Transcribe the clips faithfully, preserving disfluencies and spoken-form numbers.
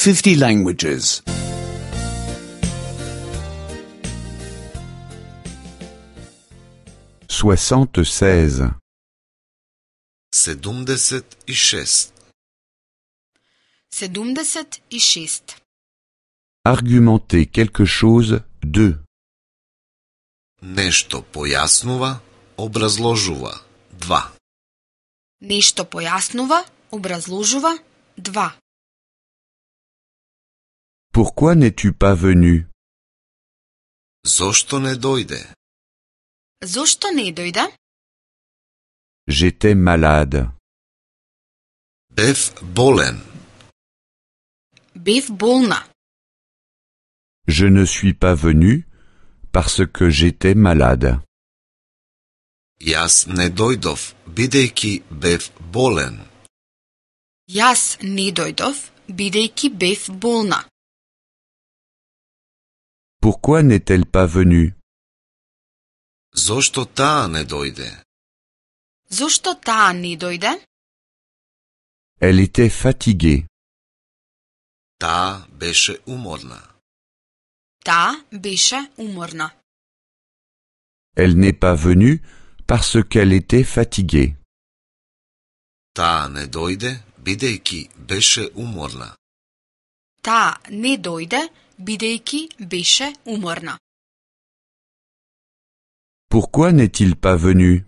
fifty languages. soixante-seize. седумдесет и шест. седумдесет и шест. Argumenter quelque chose de. Нешто појаснува, образложува. два. Нешто појаснува, образложува. два. Pourquoi n'es-tu pas venu? Зошто не дојде? Зошто не дојде? J'étais malade. Бев болен. Бев болна. Je ne suis pas venu parce que j'étais malade. Јас не дојдов, бидејќи бев болен. Јас не дојдов, бидејќи бев болна. Pourquoi n'est-elle pas venue? Зошто таа не дојде? Зошто таа не дојде? Elle était fatiguée. Таа беше уморна. Таа беше уморна. Elle n'est pas venue parce qu'elle était fatiguée. Таа не дојде, бидејќи беше уморна. Таа не дојде, бидејќи беше уморна. Pourquoi n'est-il pas venu?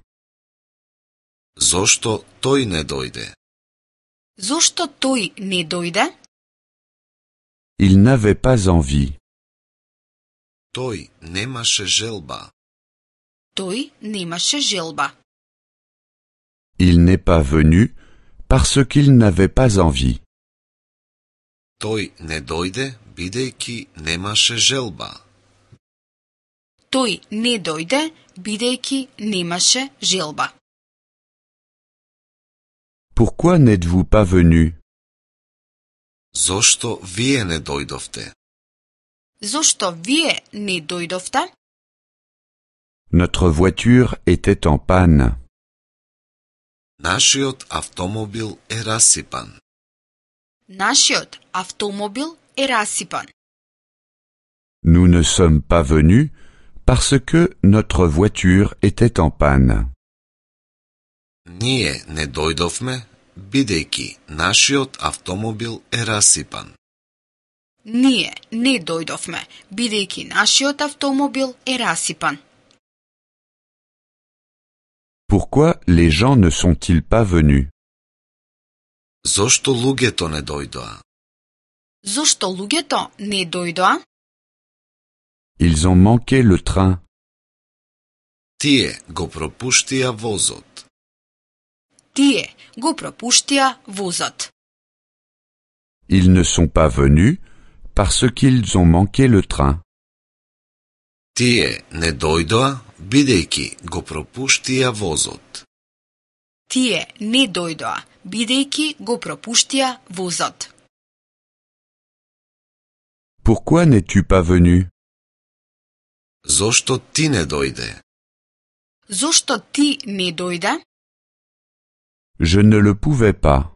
Зошто тој не дојде? Зошто тој не дојде? Il n'avait pas envie. Тој немаше желба. Тој немаше желба. Il n'est pas venu parce qu'il n'avait pas envie. Тој не дојде, бидејќи немаше желба. Тој не дојде, бидејќи немаше желба. Pourquoi n'êtes-vous pas venu? Зошто вие не дојдовте? Зошто вие не дојдовте? Notre voiture était en panne. Нашиот автомобил е расипан. Нашиот автомобил е расипан. Nous ne sommes pas venus parce que notre voiture était en panne. Ние не дојдовме, бидејќи нашиот автомобил е расипан. Ние не дојдовме, бидејќи нашиот автомобил е расипан. Pourquoi les gens ne sont-ils pas venus? Зошто луѓето не дојдоа? Зошто луѓето не дојдоа? Ils ont manqué le train. Тие го пропуштија возот. Тие го пропуштија возот. Ils ne sont pas venus parce qu'ils ont manqué le train. Тие не дојдоа, бидејќи го пропуштија возот. Тие не дојдоа, бидејќи го пропуштија возот. Pourquoi n'es-tu pas venu? Зошто ти не дојде? Зошто ти не дојде? Je ne le pouvais pas.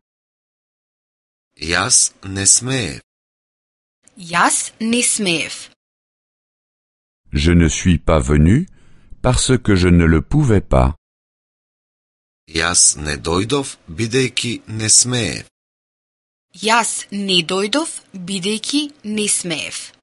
Јас не смеев. Јас не смеев. Je ne suis pas venu parce que je ne le pouvais pas. Јас не дојдов, бидејќи не смеев. Јас не дојдов, бидејќи не смеев.